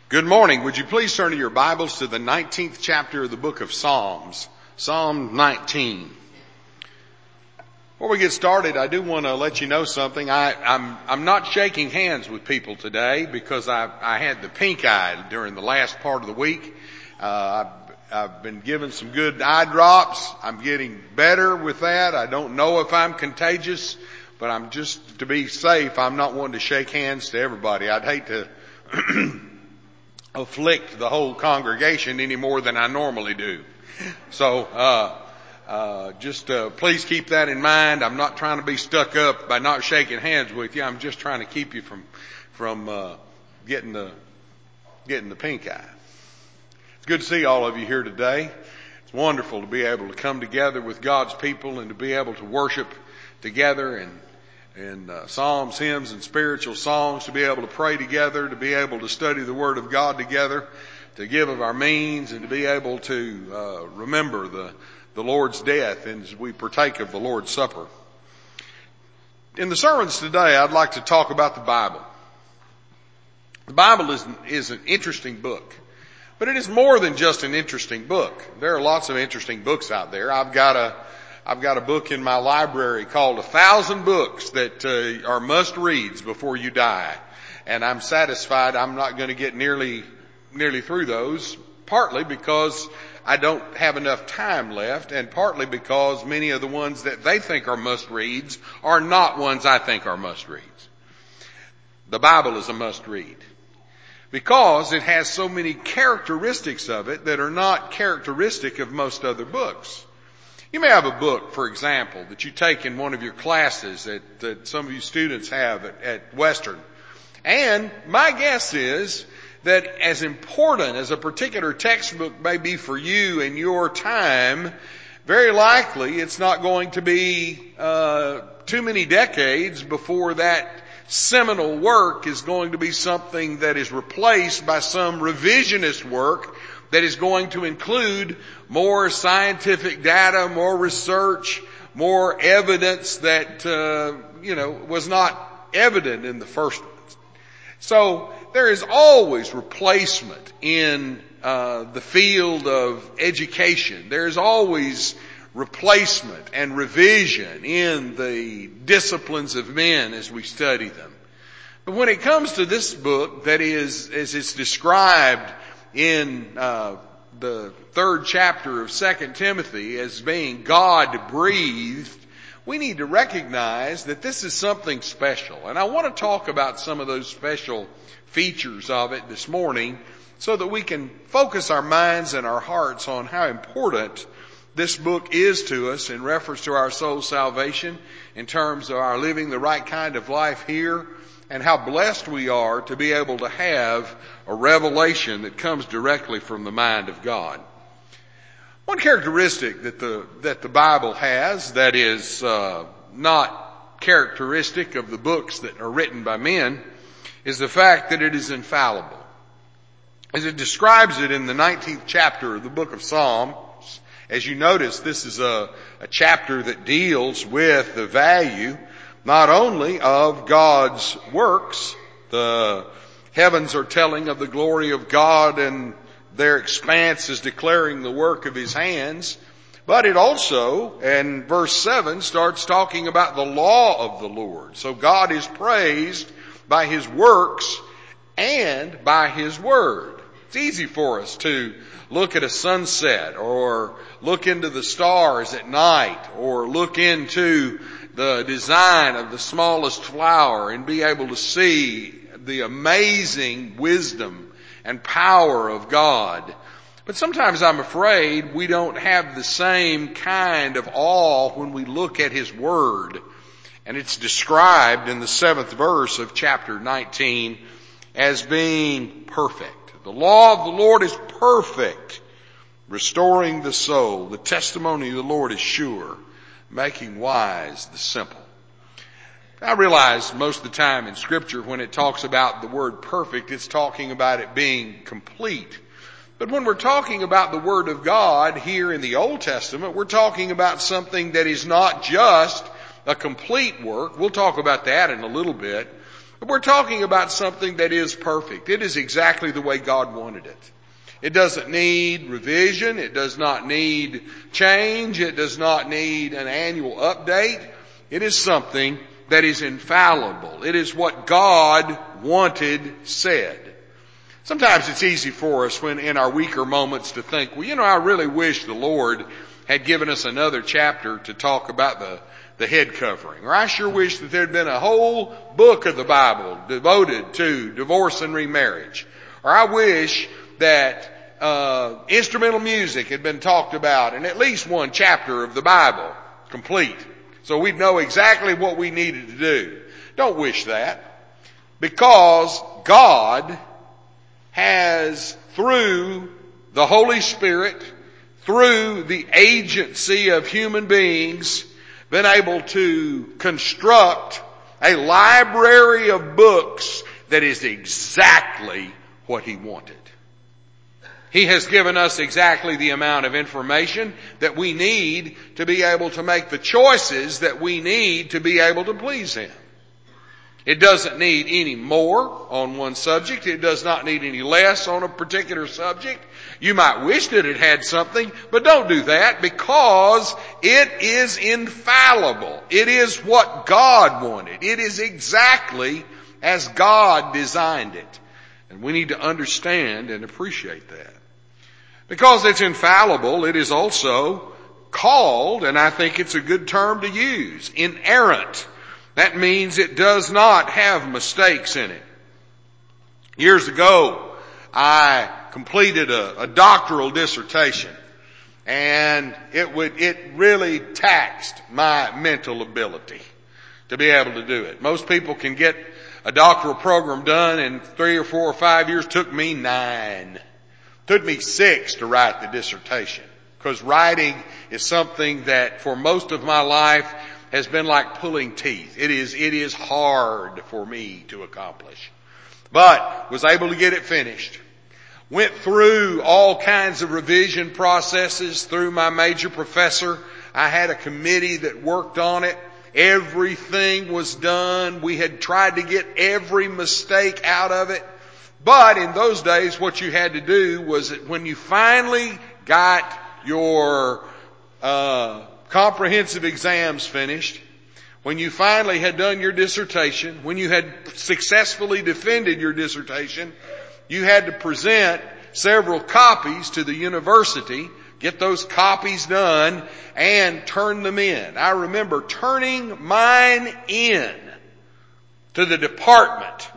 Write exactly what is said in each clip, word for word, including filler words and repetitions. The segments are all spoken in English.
Good morning. Would you please turn to your Bibles to the nineteenth chapter of the book of Psalms, Psalm nineteen. Before we get started, I do want to let you know something. I, I'm, I'm not shaking hands with people today because I, I had the pink eye during the last part of the week. Uh, I've, I've been given some good eye drops. I'm getting better with that. I don't know if I'm contagious, but I'm just, to be safe, I'm not one to shake hands to everybody. I'd hate to afflict the whole congregation any more than I normally do. So, uh, uh, just, uh, please keep that in mind. I'm not trying to be stuck up by not shaking hands with you. I'm just trying to keep you from, from, uh, getting the, getting the pink eye. It's good to see all of you here today. It's wonderful to be able to come together with God's people and to be able to worship together and and uh, psalms, hymns, and spiritual songs, to be able to pray together, to be able to study the Word of God together, to give of our means, and to be able to uh, remember the, the Lord's death as we partake of the Lord's Supper. In the sermons today, I'd like to talk about the Bible. The Bible is, is an interesting book, but it is more than just an interesting book. There are lots of interesting books out there. I've got a I've got a book in my library called A Thousand Books That uh, Are Must-Reads Before You Die. And I'm satisfied I'm not going to get nearly, nearly through those, partly because I don't have enough time left, and partly because many of the ones that they think are must-reads are not ones I think are must-reads. The Bible is a must-read because it has so many characteristics of it that are not characteristic of most other books. You may have a book, for example, that you take in one of your classes that, that some of you students have at, at Western. And my guess is that as important as a particular textbook may be for you and your time, very likely it's not going to be uh, too many decades before that seminal work is going to be something that is replaced by some revisionist work that is going to include more scientific data, more research, more evidence that, uh, you know, was not evident in the first ones. So there is always replacement in uh, the field of education. There is always replacement and revision in the disciplines of men as we study them. But when it comes to this book that is, as it's described in uh the third chapter of Second Timothy as being God-breathed, we need to recognize that this is something special. And I want to talk about some of those special features of it this morning so that we can focus our minds and our hearts on how important this book is to us in reference to our soul salvation, in terms of our living the right kind of life here, and how blessed we are to be able to have a revelation that comes directly from the mind of God. One characteristic that the that the Bible has that is uh, not characteristic of the books that are written by men is the fact that it is infallible. As it describes it in the nineteenth chapter of the book of Psalms, as you notice, this is a, a chapter that deals with the value not only of God's works. The heavens are telling of the glory of God and their expanse is declaring the work of His hands. But it also, in verse seven, starts talking about the law of the Lord. So God is praised by His works and by His word. It's easy for us to look at a sunset or look into the stars at night or look into the design of the smallest flower and be able to see the amazing wisdom and power of God. But sometimes I'm afraid we don't have the same kind of awe when we look at His Word. And it's described in the seventh verse of chapter nineteen as being perfect. The law of the Lord is perfect, restoring the soul. The testimony of the Lord is sure, making wise the simple. I realize most of the time in Scripture when it talks about the word perfect, it's talking about it being complete. But when we're talking about the Word of God here in the Old Testament, we're talking about something that is not just a complete work. We'll talk about that in a little bit. But we're talking about something that is perfect. It is exactly the way God wanted it. It doesn't need revision. It does not need change. It does not need an annual update. It is something that is infallible. It is what God wanted said. Sometimes it's easy for us when in our weaker moments to think, well, you know, I really wish the Lord had given us another chapter to talk about the, the head covering. Or I sure wish that there had been a whole book of the Bible devoted to divorce and remarriage. Or I wish that uh instrumental music had been talked about in at least one chapter of the Bible complete, so we'd know exactly what we needed to do. Don't wish that, because God has, through the Holy Spirit, through the agency of human beings, been able to construct a library of books that is exactly what He wanted. He has given us exactly the amount of information that we need to be able to make the choices that we need to be able to please Him. It doesn't need any more on one subject. It does not need any less on a particular subject. You might wish that it had something, but don't do that, because it is infallible. It is what God wanted. It is exactly as God designed it. And we need to understand and appreciate that. Because it's infallible, it is also called, and I think it's a good term to use, inerrant. That means it does not have mistakes in it. Years ago, I completed a, a doctoral dissertation, and it would, it really taxed my mental ability to be able to do it. Most people can get a doctoral program done in three or four or five years. Took me nine. Took me six to write the dissertation, because writing is something that for most of my life has been like pulling teeth. It is, it is hard for me to accomplish. But was able to get it finished. Went through all kinds of revision processes through my major professor. I had a committee that worked on it. Everything was done. We had tried to get every mistake out of it. But in those days, what you had to do was that when you finally got your uh comprehensive exams finished, when you finally had done your dissertation, when you had successfully defended your dissertation, you had to present several copies to the university, get those copies done, and turn them in. I remember turning mine in to the department,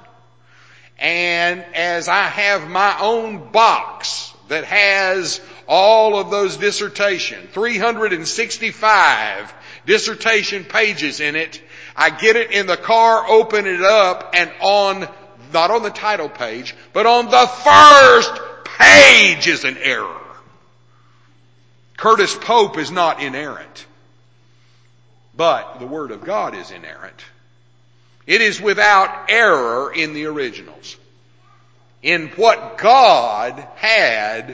and as I have my own box that has all of those dissertation, three hundred sixty-five dissertation pages in it, I get it in the car, open it up, and on, not on the title page, but on the first page is an error. Curtis Pope is not inerrant, but the Word of God is inerrant. It is without error in the originals. In what God had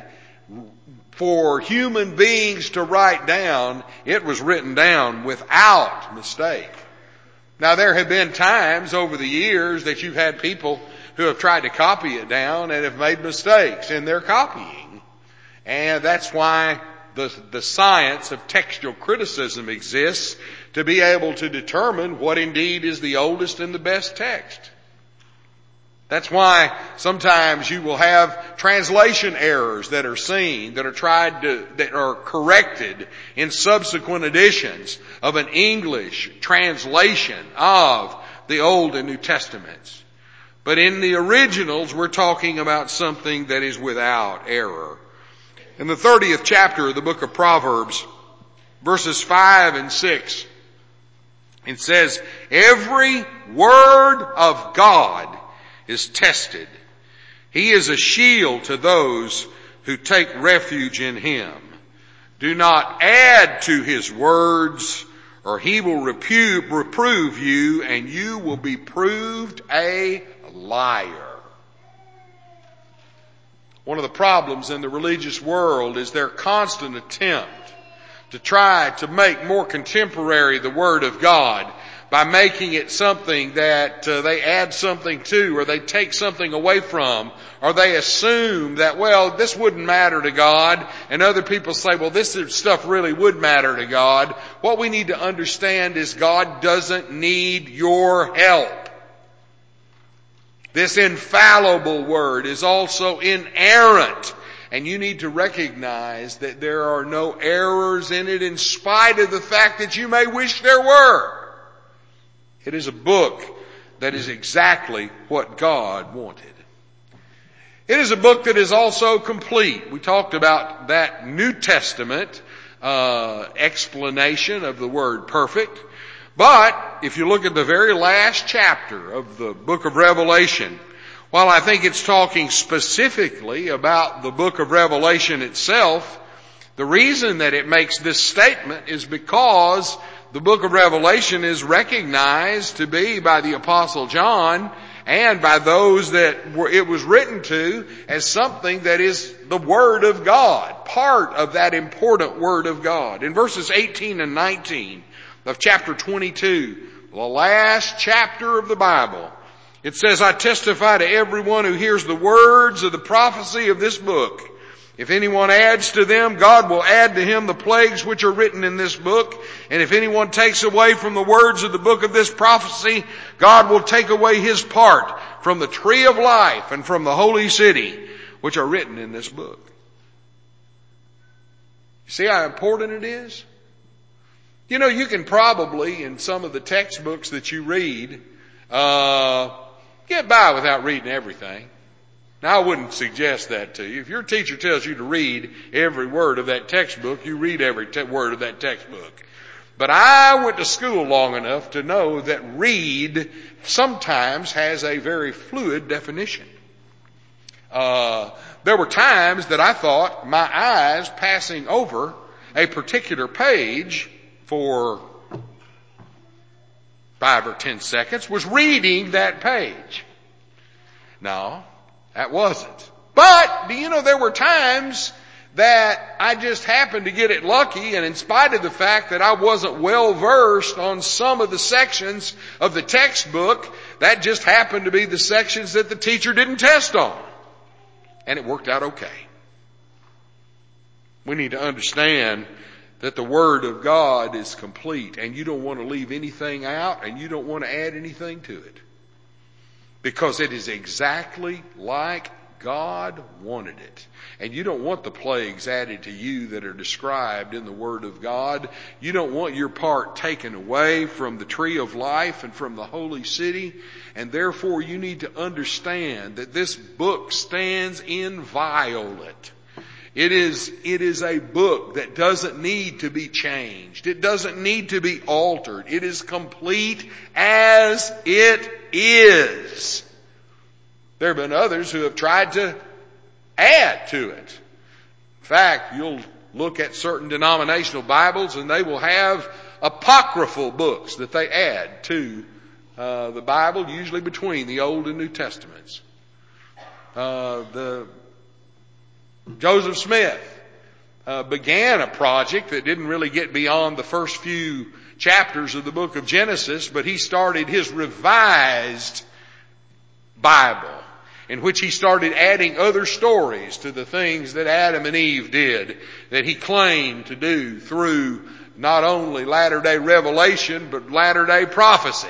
for human beings to write down, it was written down without mistake. Now, there have been times over the years that you've had people who have tried to copy it down and have made mistakes in their copying. And that's why the, the science of textual criticism exists, to be able to determine what indeed is the oldest and the best text. That's why sometimes you will have translation errors that are seen, that are tried to, that are corrected in subsequent editions of an English translation of the Old and New Testaments. But in the originals, we're talking about something that is without error. In the thirtieth chapter of the book of Proverbs, verses five and six, it says, "Every word of God is tested. He is a shield to those who take refuge in Him. Do not add to His words, or He will repu- reprove you, and you will be proved a liar." One of the problems in the religious world is their constant attempt to try to make more contemporary the Word of God by making it something that uh, they add something to, or they take something away from, or they assume that, well, this wouldn't matter to God, and other people say, well, this stuff really would matter to God. What we need to understand is God doesn't need your help. This infallible word is also inerrant. And you need to recognize that there are no errors in it in spite of the fact that you may wish there were. It is a book that is exactly what God wanted. It is a book that is also complete. We talked about that New Testament uh, explanation of the word perfect. But if you look at the very last chapter of the book of Revelation, while I think it's talking specifically about the book of Revelation itself, the reason that it makes this statement is because the book of Revelation is recognized to be by the Apostle John and by those that it was written to as something that is the Word of God, part of that important Word of God. In verses eighteen and nineteen of chapter twenty-two, the last chapter of the Bible, it says, I testify to everyone who hears the words of the prophecy of this book. If anyone adds to them, God will add to him the plagues which are written in this book. And if anyone takes away from the words of the book of this prophecy, God will take away his part from the tree of life and from the holy city, which are written in this book. You see how important it is? You know, you can probably, in some of the textbooks that you read, uh, get by without reading everything. Now, I wouldn't suggest that to you. If your teacher tells you to read every word of that textbook, you read every te- word of that textbook. But I went to school long enough to know that read sometimes has a very fluid definition. Uh, there were times that I thought my eyes passing over a particular page for five or ten seconds was reading that page. No, that wasn't. But, do you know, there were times that I just happened to get it lucky, and in spite of the fact that I wasn't well versed on some of the sections of the textbook, that just happened to be the sections that the teacher didn't test on. And it worked out okay. We need to understand that the Word of God is complete, and you don't want to leave anything out, and you don't want to add anything to it. Because it is exactly like God wanted it. And you don't want the plagues added to you that are described in the Word of God. You don't want your part taken away from the tree of life and from the holy city. And therefore you need to understand that this book stands inviolate. It is, it is a book that doesn't need to be changed. It doesn't need to be altered. It is complete as it is. There have been others who have tried to add to it. In fact, you'll look at certain denominational Bibles and they will have apocryphal books that they add to uh, the Bible, usually between the Old and New Testaments. Uh, the Joseph Smith uh, began a project that didn't really get beyond the first few chapters of the book of Genesis, but he started his revised Bible, in which he started adding other stories to the things that Adam and Eve did, that he claimed to do through not only latter-day revelation, but latter-day prophecy.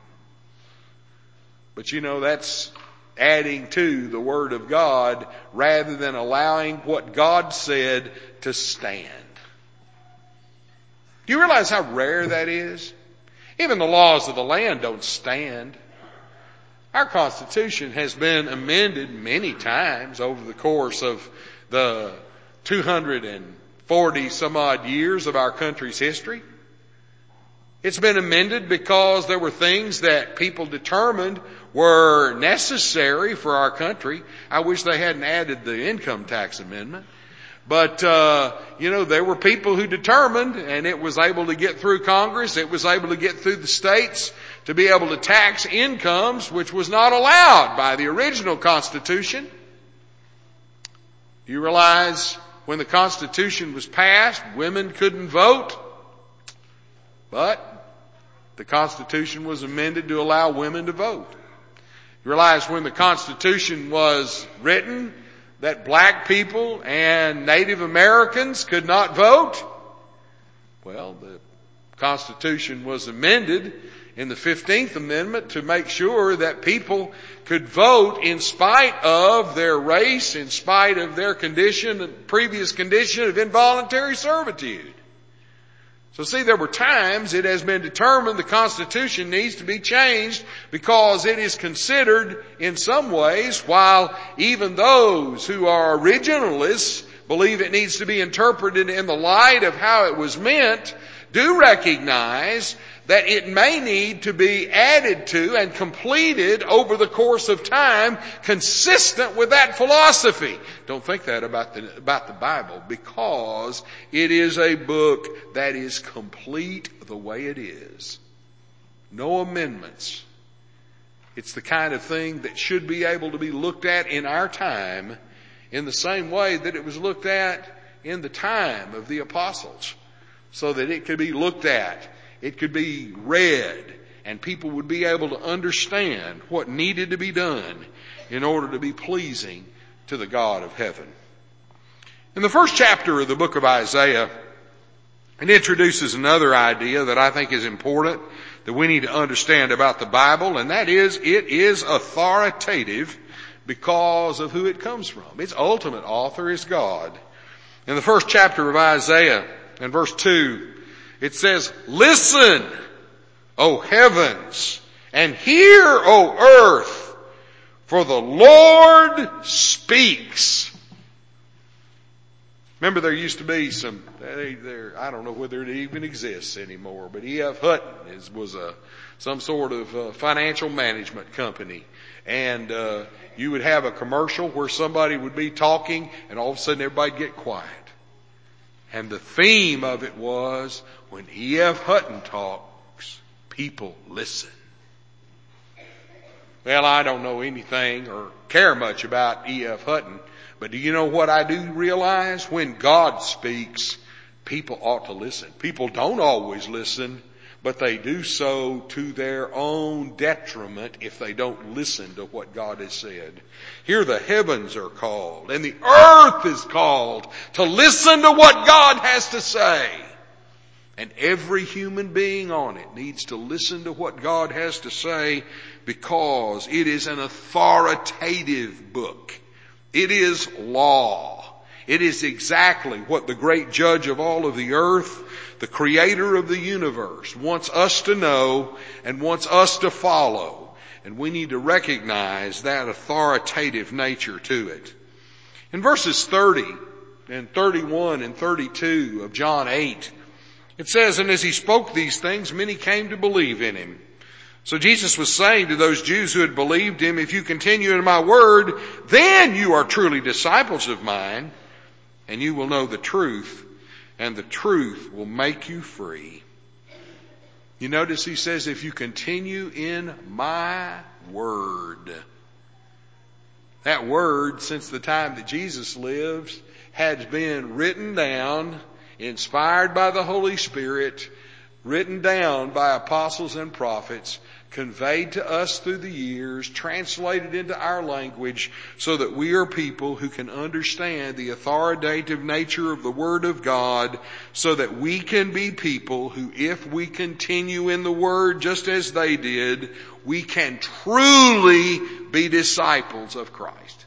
But you know, that's adding to the Word of God rather than allowing what God said to stand. Do you realize how rare that is? Even the laws of the land don't stand. Our Constitution has been amended many times over the course of the two hundred forty some odd years of our country's history. It's been amended because there were things that people determined were necessary for our country. I wish they hadn't added the income tax amendment. But, uh, you know, there were people who determined, and it was able to get through Congress, it was able to get through the states, to be able to tax incomes, which was not allowed by the original Constitution. You realize when the Constitution was passed, women couldn't vote, but the Constitution was amended to allow women to vote. You realize when the Constitution was written that black people and Native Americans could not vote? Well, the Constitution was amended in the fifteenth Amendment to make sure that people could vote in spite of their race, in spite of their condition, previous condition of involuntary servitude. So see, there were times it has been determined the Constitution needs to be changed because it is considered in some ways, while even those who are originalists believe it needs to be interpreted in the light of how it was meant, do recognize that it may need to be added to and completed over the course of time consistent with that philosophy. Don't think that about the, about the Bible, because it is a book that is complete the way it is. No amendments. It's the kind of thing that should be able to be looked at in our time in the same way that it was looked at in the time of the apostles, so that it could be looked at, it could be read, and people would be able to understand what needed to be done in order to be pleasing to the God of heaven. In the first chapter of the book of Isaiah, it introduces another idea that I think is important that we need to understand about the Bible, and that is it is authoritative because of who it comes from. Its ultimate author is God. In the first chapter of Isaiah, in verse two, it says, "Listen, O heavens, and hear, O earth, for the Lord speaks." Remember, there used to be some, there, I don't know whether it even exists anymore, but E F Hutton is, was a, some sort of uh, financial management company. And uh, you would have a commercial where somebody would be talking, and all of a sudden everybody'd get quiet. And the theme of it was, when E F Hutton talks, people listen. Well, I don't know anything or care much about E F Hutton, but do you know what I do realize? When God speaks, people ought to listen. People don't always listen, but they do so to their own detriment if they don't listen to what God has said. Here the heavens are called, and the earth is called to listen to what God has to say. And every human being on it needs to listen to what God has to say, because it is an authoritative book. It is law. It is exactly what the great judge of all of the earth, the creator of the universe, wants us to know and wants us to follow. And we need to recognize that authoritative nature to it. In verses thirty and thirty-one and thirty-two of John eight, it says, "And as he spoke these things, many came to believe in him. So Jesus was saying to those Jews who had believed him, 'If you continue in my word, then you are truly disciples of mine, and you will know the truth, and the truth will make you free.'" You notice he says, if you continue in my word. That word, since the time that Jesus lives, has been written down, inspired by the Holy Spirit, written down by apostles and prophets, conveyed to us through the years, translated into our language, so that we are people who can understand the authoritative nature of the Word of God, so that we can be people who, if we continue in the Word just as they did, we can truly be disciples of Christ.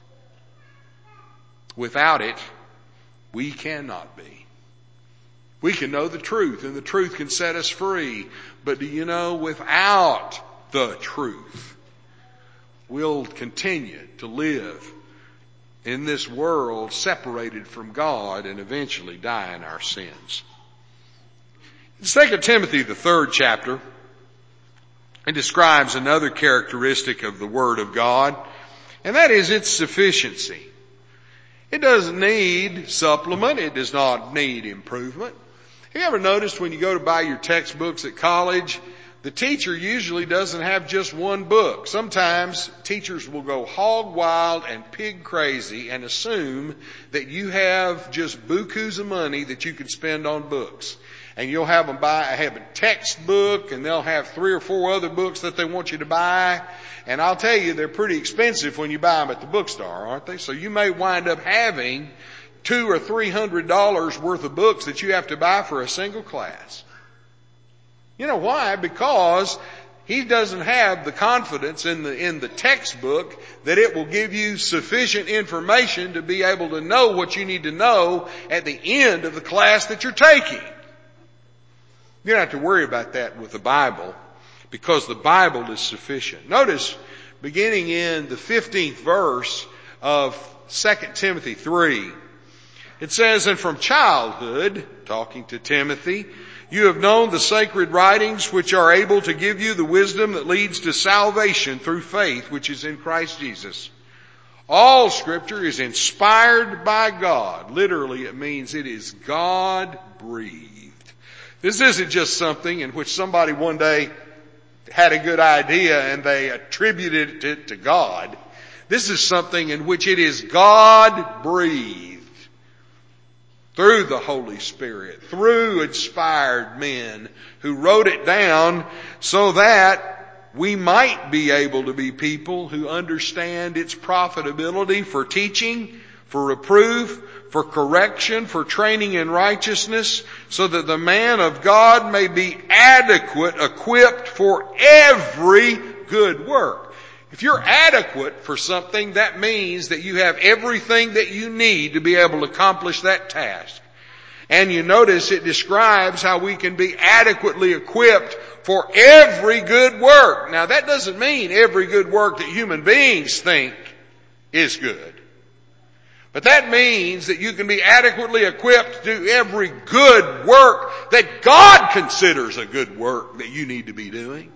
Without it, we cannot be. We can know the truth, and the truth can set us free. But do you know, without the truth, we'll continue to live in this world separated from God and eventually die in our sins. In Second Timothy, the third chapter, it describes another characteristic of the Word of God, and that is its sufficiency. It doesn't need supplement. It does not need improvement. Have you ever noticed when you go to buy your textbooks at college, the teacher usually doesn't have just one book. Sometimes teachers will go hog wild and pig crazy and assume that you have just bukus of money that you can spend on books. And you'll have them buy, have a textbook, and they'll have three or four other books that they want you to buy. And I'll tell you, they're pretty expensive when you buy them at the bookstore, aren't they? So you may wind up having two or three hundred dollars worth of books that you have to buy for a single class. You know why? Because he doesn't have the confidence in the, in the textbook that it will give you sufficient information to be able to know what you need to know at the end of the class that you're taking. You don't have to worry about that with the Bible, because the Bible is sufficient. Notice, beginning in the fifteenth verse of Second Timothy three, it says, "And from childhood," talking to Timothy, "you have known the sacred writings, which are able to give you the wisdom that leads to salvation through faith, which is in Christ Jesus. All Scripture is inspired by God." Literally, it means it is God-breathed. This isn't just something in which somebody one day had a good idea and they attributed it to God. This is something in which it is God-breathed through the Holy Spirit, through inspired men who wrote it down so that we might be able to be people who understand its profitability for teaching, for reproof, for correction, for training in righteousness, so that the man of God may be adequate, equipped for every good work. If you're adequate for something, that means that you have everything that you need to be able to accomplish that task. And you notice it describes how we can be adequately equipped for every good work. Now, that doesn't mean every good work that human beings think is good. But that means that you can be adequately equipped to do every good work that God considers a good work that you need to be doing.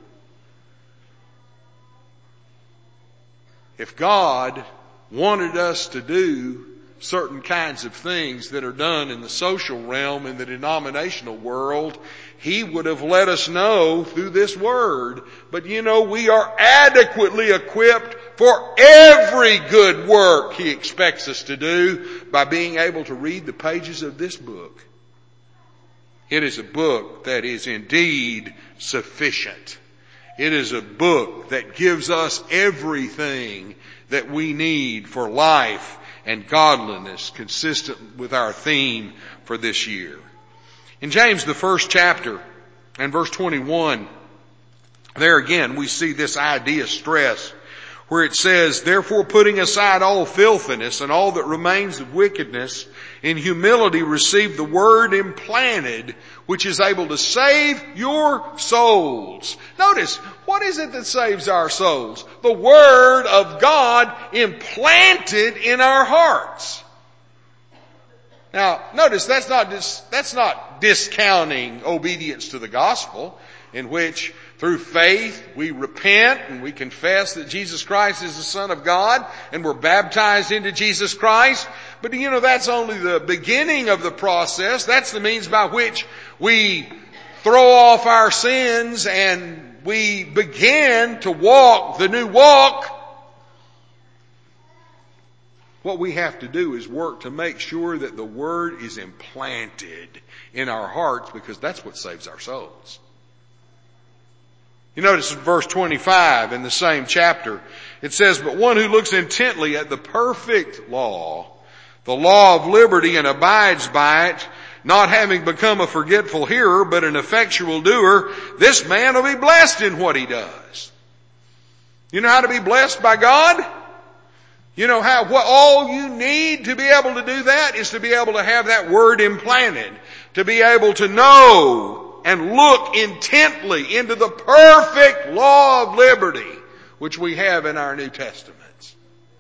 If God wanted us to do certain kinds of things that are done in the social realm, in the denominational world, He would have let us know through this Word. But you know, we are adequately equipped for every good work He expects us to do by being able to read the pages of this book. It is a book that is indeed sufficient. It is a book that gives us everything that we need for life and godliness, consistent with our theme for this year. In James, the first chapter and verse twenty-one, there again we see this idea stressed, where it says, "Therefore, putting aside all filthiness and all that remains of wickedness, in humility receive the word implanted, which is able to save your souls." Notice, what is it that saves our souls? The Word of God implanted in our hearts. Now, notice that's not dis- that's not discounting obedience to the gospel, in which through faith we repent and we confess that Jesus Christ is the Son of God and we're baptized into Jesus Christ. But you know, that's only the beginning of the process. That's the means by which we throw off our sins and we begin to walk the new walk. What we have to do is work to make sure that the Word is implanted in our hearts, because that's what saves our souls. You notice in verse twenty-five in the same chapter, it says, "But one who looks intently at the perfect law, the law of liberty, and abides by it, not having become a forgetful hearer, but an effectual doer, this man will be blessed in what he does." You know how to be blessed by God? You know how, what all you need to be able to do that is to be able to have that Word implanted, to be able to know and look intently into the perfect law of liberty, which we have in our New Testaments.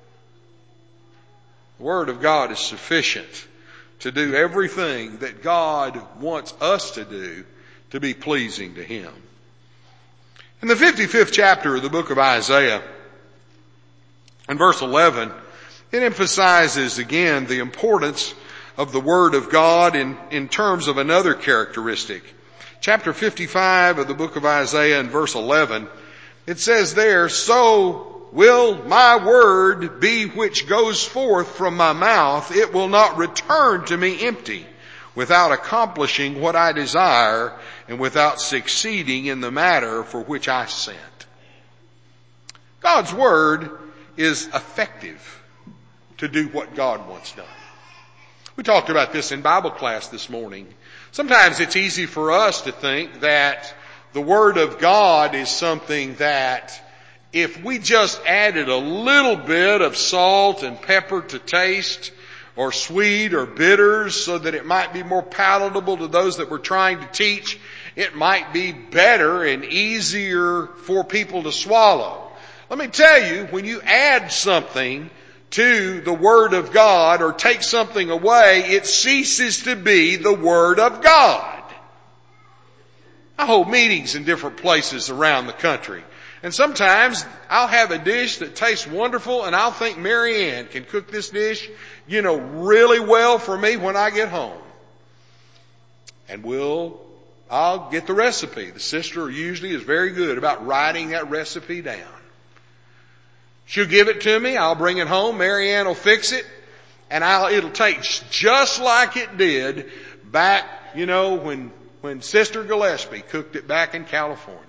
The Word of God is sufficient to do everything that God wants us to do to be pleasing to Him. In the fifty-fifth chapter of the book of Isaiah, in verse eleven, it emphasizes again the importance of the Word of God in, in terms of another characteristic. Chapter fifty-five of the book of Isaiah in verse eleven, it says there, "So will my word be which goes forth from my mouth. It will not return to me empty, without accomplishing what I desire, and without succeeding in the matter for which I sent. God's Word is effective to do what God wants done. We talked about this in Bible class this morning. Sometimes it's easy for us to think that the Word of God is something that if we just added a little bit of salt and pepper to taste, or sweet or bitters, so that it might be more palatable to those that we're trying to teach, it might be better and easier for people to swallow. Let me tell you, when you add something to the Word of God or take something away, it ceases to be the Word of God. I hold meetings in different places around the country. And sometimes I'll have a dish that tastes wonderful, and I'll think Mary Ann can cook this dish, you know, really well for me when I get home. And we'll, I'll get the recipe. The sister usually is very good about writing that recipe down. She'll give it to me. I'll bring it home. Mary Ann will fix it. And I'll, it'll taste just like it did back, you know, when, when Sister Gillespie cooked it back in California.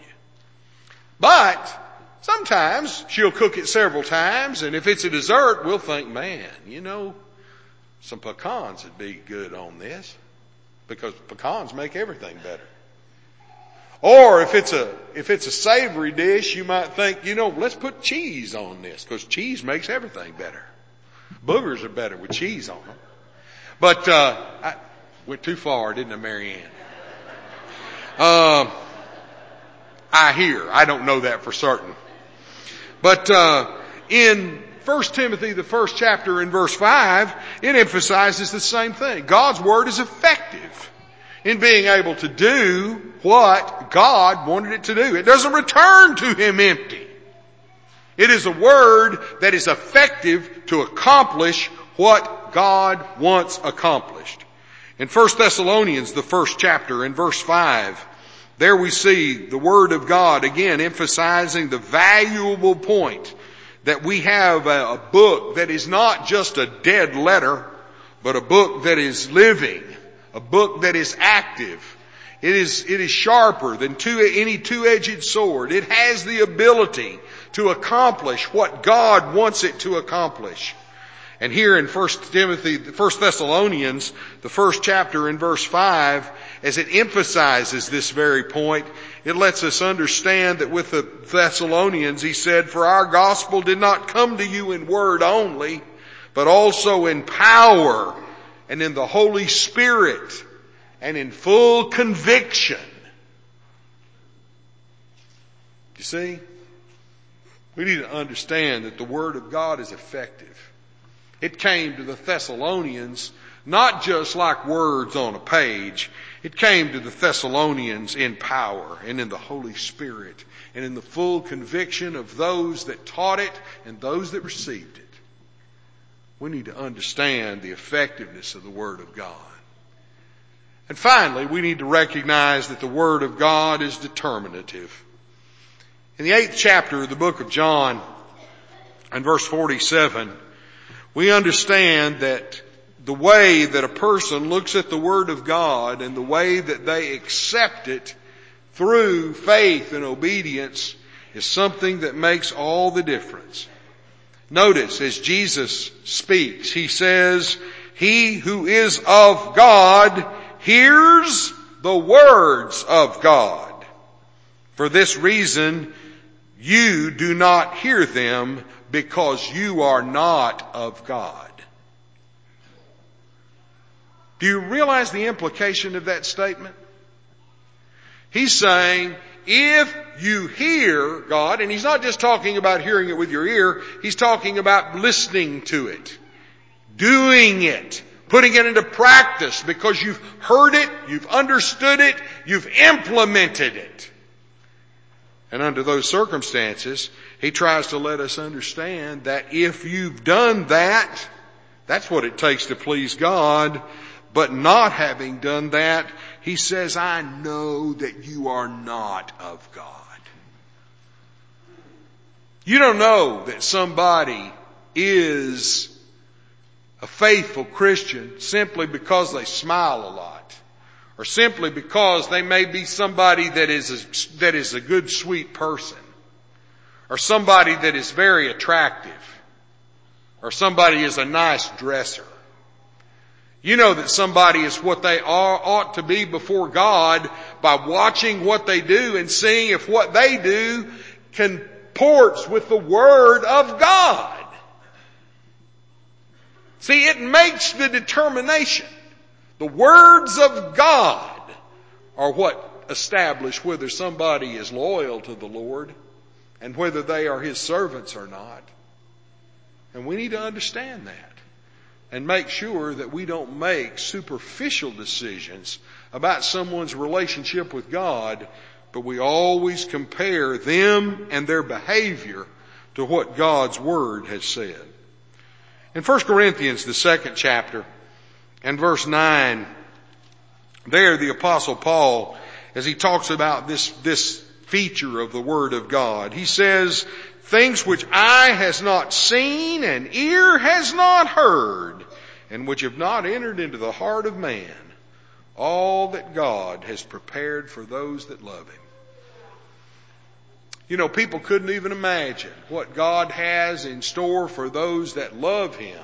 But sometimes she'll cook it several times, and if it's a dessert, we'll think, man, you know, some pecans would be good on this, because pecans make everything better. Or if it's a, if it's a savory dish, you might think, you know, let's put cheese on this, because cheese makes everything better. Boogers are better with cheese on them. But, uh, I went too far, didn't I, Mary Ann? Um, I hear. I don't know that for certain. But, uh, in First Timothy, the first chapter in verse five, it emphasizes the same thing. God's Word is effective in being able to do what God wanted it to do. It doesn't return to Him empty. It is a Word that is effective to accomplish what God wants accomplished. In First Thessalonians, the first chapter, in verse five, there we see the Word of God again emphasizing the valuable point that we have a, a book that is not just a dead letter, but a book that is living, a book that is active. It is, it is sharper than two, any two-edged sword. It has the ability to accomplish what God wants it to accomplish. And here in First Timothy, First Thessalonians, the first chapter in verse five, as it emphasizes this very point, it lets us understand that with the Thessalonians, he said, "For our gospel did not come to you in word only, but also in power and in the Holy Spirit and in full conviction." You see, we need to understand that the Word of God is effective. It came to the Thessalonians not just like words on a page. It came to the Thessalonians in power and in the Holy Spirit and in the full conviction of those that taught it and those that received it. We need to understand the effectiveness of the Word of God. And finally, we need to recognize that the Word of God is determinative. In the eighth chapter of the book of John, in verse forty-seven, we understand that the way that a person looks at the Word of God and the way that they accept it through faith and obedience is something that makes all the difference. Notice as Jesus speaks, he says, "He who is of God hears the words of God. For this reason, you do not hear them, because you are not of God." Do you realize the implication of that statement? He's saying, if you hear God, and he's not just talking about hearing it with your ear, he's talking about listening to it, doing it, putting it into practice because you've heard it, you've understood it, you've implemented it. And under those circumstances, he tries to let us understand that if you've done that, that's what it takes to please God. But not having done that, he says, I know that you are not of God. You don't know that somebody is a faithful Christian simply because they smile a lot, or simply because they may be somebody that is a, that is a good, sweet person, or somebody that is very attractive, or somebody is a nice dresser. You know that somebody is what they are, ought to be before God by watching what they do and seeing if what they do comports with the Word of God. See, it makes the determination. The words of God are what establish whether somebody is loyal to the Lord and whether they are His servants or not. And we need to understand that and make sure that we don't make superficial decisions about someone's relationship with God, but we always compare them and their behavior to what God's Word has said. In First Corinthians, the second chapter, and verse nine, there the Apostle Paul, as he talks about this, this feature of the Word of God, he says, things which eye has not seen and ear has not heard, and which have not entered into the heart of man, all that God has prepared for those that love Him. You know, people couldn't even imagine what God has in store for those that love Him,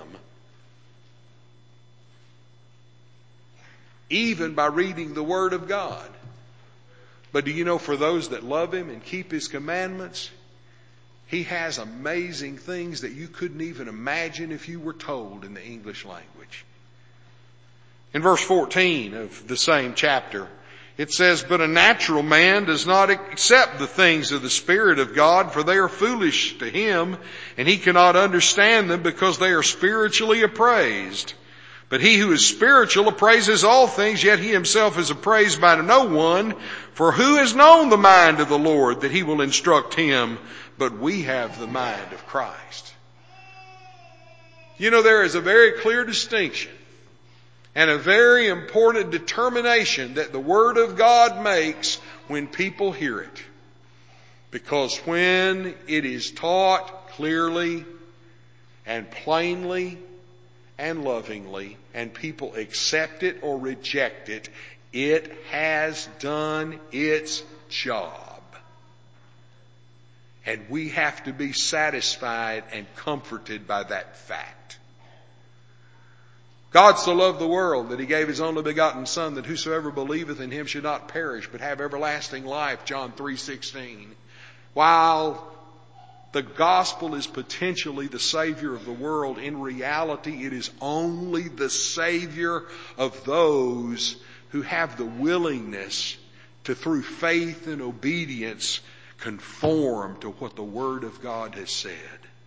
even by reading the Word of God. But do you know, for those that love Him and keep His commandments, He has amazing things that you couldn't even imagine if you were told in the English language. In verse fourteen of the same chapter, it says, but a natural man does not accept the things of the Spirit of God, for they are foolish to him, and he cannot understand them because they are spiritually appraised. But he who is spiritual appraises all things, yet he himself is appraised by no one. For who has known the mind of the Lord that He will instruct him? But we have the mind of Christ. You know, there is a very clear distinction and a very important determination that the Word of God makes when people hear it. Because when it is taught clearly and plainly and lovingly, and people accept it or reject it, it has done its job. And we have to be satisfied and comforted by that fact. God so loved the world that He gave His only begotten Son, that whosoever believeth in Him should not perish but have everlasting life, John three sixteen. While the gospel is potentially the Savior of the world, in reality it is only the Savior of those who have the willingness to, through faith and obedience, conform to what the Word of God has said.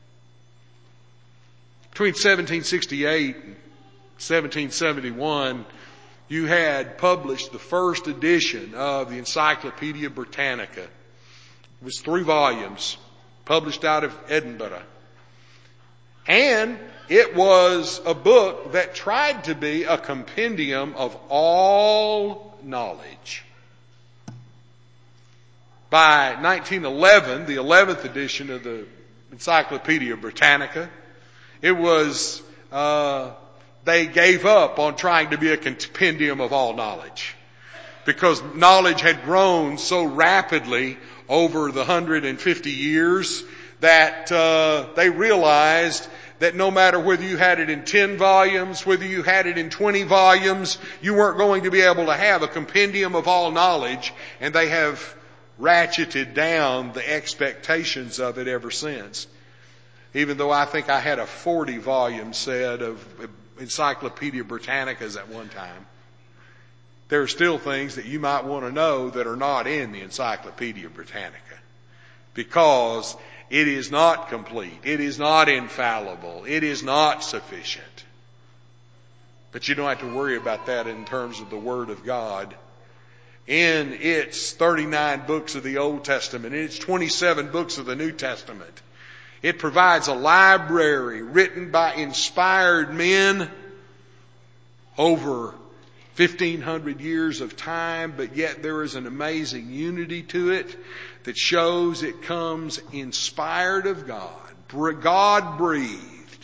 Between seventeen sixty-eight and seventeen seventy-one, you had published the first edition of the Encyclopedia Britannica. It was three volumes, published out of Edinburgh. And it was a book that tried to be a compendium of all knowledge. By nineteen eleven, the eleventh edition of the Encyclopedia Britannica, it was, uh, they gave up on trying to be a compendium of all knowledge. Because knowledge had grown so rapidly over the one hundred fifty years that uh, they realized that no matter whether you had it in ten volumes, whether you had it in twenty volumes, you weren't going to be able to have a compendium of all knowledge, and they have ratcheted down the expectations of it ever since. Even though I think I had a forty volume set of Encyclopedia Britannicas at one time, there are still things that you might want to know that are not in the Encyclopedia Britannica, because it is not complete. It is not infallible. It is not sufficient. But you don't have to worry about that in terms of the Word of God. In its thirty-nine books of the Old Testament, in its twenty-seven books of the New Testament, it provides a library written by inspired men over fifteen hundred years of time, but yet there is an amazing unity to it that shows it comes inspired of God, God breathed,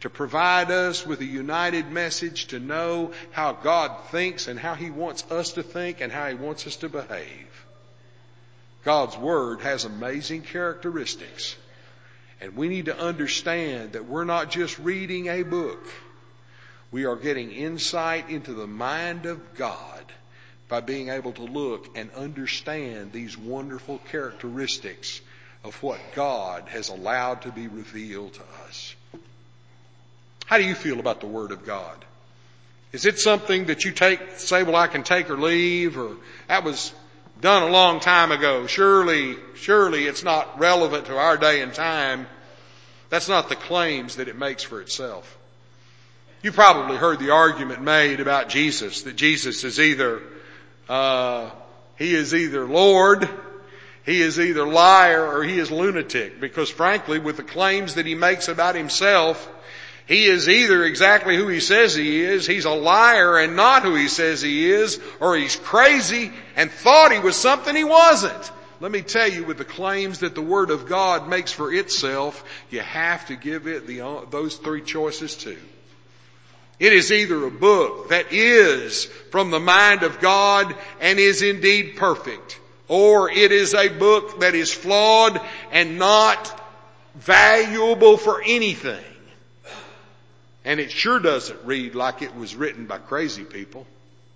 to provide us with a united message to know how God thinks and how He wants us to think and how He wants us to behave. God's Word has amazing characteristics. And we need to understand that we're not just reading a book. We are getting insight into the mind of God by being able to look and understand these wonderful characteristics of what God has allowed to be revealed to us. How do you feel about the Word of God? Is it something that you take, say, well, I can take or leave, or that was done a long time ago. Surely, surely it's not relevant to our day and time. That's not the claims that it makes for itself. You probably heard the argument made about Jesus, that Jesus is either, uh, He is either Lord, He is either liar, or He is lunatic. Because frankly, with the claims that He makes about Himself, He is either exactly who He says He is, He's a liar and not who He says He is, or He's crazy and thought He was something He wasn't. Let me tell you, with the claims that the Word of God makes for itself, you have to give it the, those three choices too. It is either a book that is from the mind of God and is indeed perfect, or it is a book that is flawed and not valuable for anything. And it sure doesn't read like it was written by crazy people.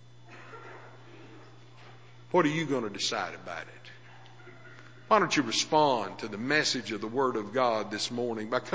What are you going to decide about it? Why don't you respond to the message of the Word of God this morning by coming